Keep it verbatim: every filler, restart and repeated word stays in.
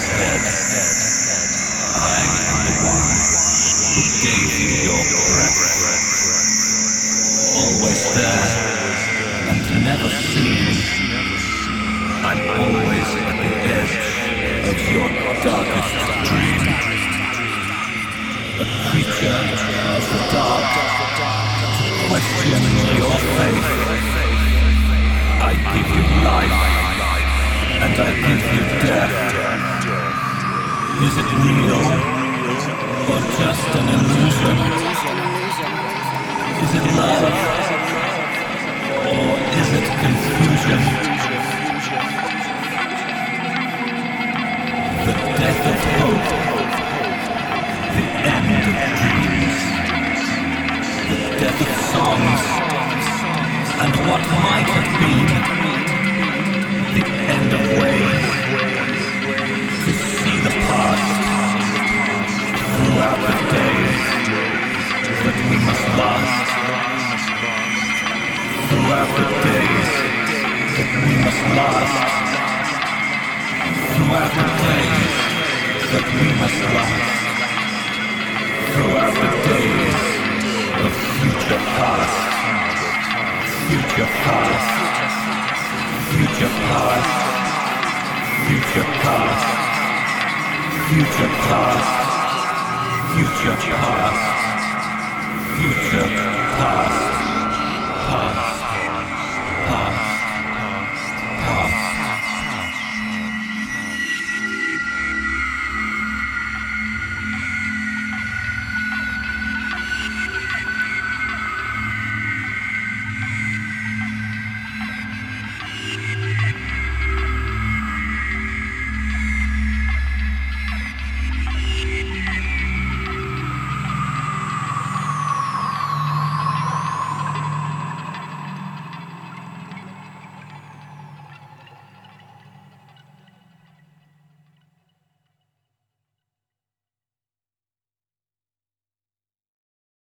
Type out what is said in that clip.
ahead. I am the one who gave you your breath. Always there and never seen. I'm always at the edge of your darkest dream. A creature of the dark, to question your faith. I give you life, and I give you death. Is it real, or just an illusion? Is it love, or is it confusion? The death of hope, the end of dreams, the death of songs, and what might have been, the end of ways, to see the past throughout the days that we must last, throughout the days that we must last, throughout the days that we must last, throughout the days of future past, future past, future past, future past, future past, future past, future past, past.